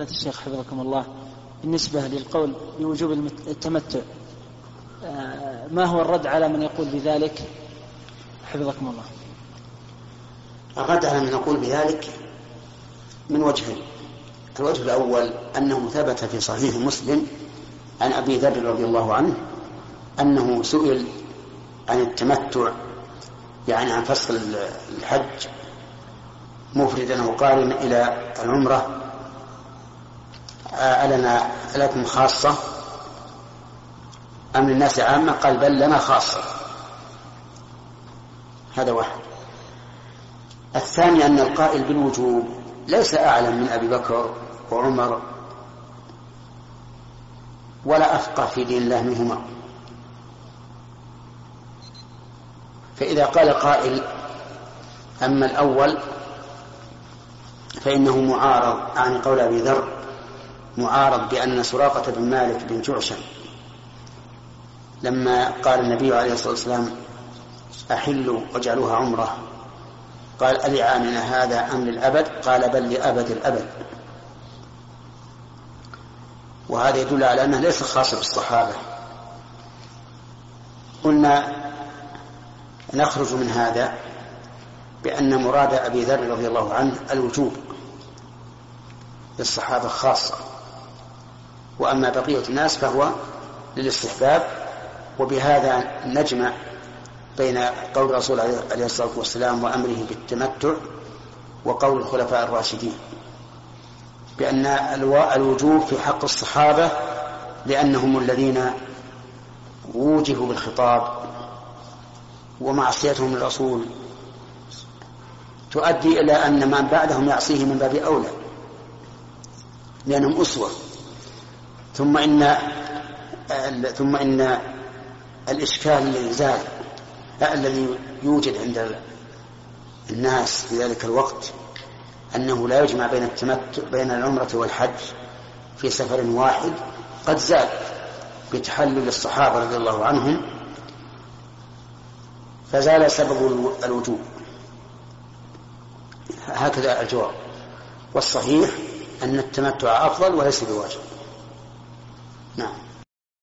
فضيلة الشيخ حفظكم الله، بالنسبة للقول بوجوب التمتع، ما هو الرد على من يقول بذلك حفظكم الله؟ الرد على من يقول بذلك من وجهين. الوجه الأول أنه ثبت في صحيح مسلم عن أبي ذر رضي الله عنه أنه سئل عن التمتع، يعني عن فصل الحج مفردا وقارنا إلى العمرة، ألنا لكم خاصة أم للناس عامة؟ قال بل لنا خاصة. هذا واحد. الثاني أن القائل بالوجوب ليس أعلم من أبي بكر وعمر ولا أفقه في دين الله منهما. فإذا قال قائل أما الأول فإنه معارض عن قول أبي ذر، معارض بأن سراقة بن مالك بن جعشم لما قال النبي عليه الصلاة والسلام أحلوا وجعلوها عمره قال ألعامنا هذا أم للأبد؟ قال بل لأبد الأبد. وهذا يدل على أنه ليس خاص بالصحابة. قلنا نخرج من هذا بأن مراد أبي ذر رضي الله عنه الوجوب للصحابة خاصة، وأما بقية الناس فهو للاستحباب. وبهذا نجمع بين قول الرسول عليه الصلاة والسلام وأمره بالتمتع وقول الخلفاء الراشدين بأن الوجوب في حق الصحابة لأنهم الذين وجهوا بالخطاب، ومعصيتهم للرسول تؤدي إلى أن من بعدهم يعصيه من باب أولى لأنهم أسوة. ثم إن الإشكال الذي يوجد عند الناس في ذلك الوقت أنه لا يجمع بين التمتع بين العمرة والحج في سفر واحد قد زال بتحلل الصحابة رضي الله عنهم، فزال سبب الوجوب. هكذا الجواب. والصحيح أن التمتع أفضل وليس بواجب. نعم.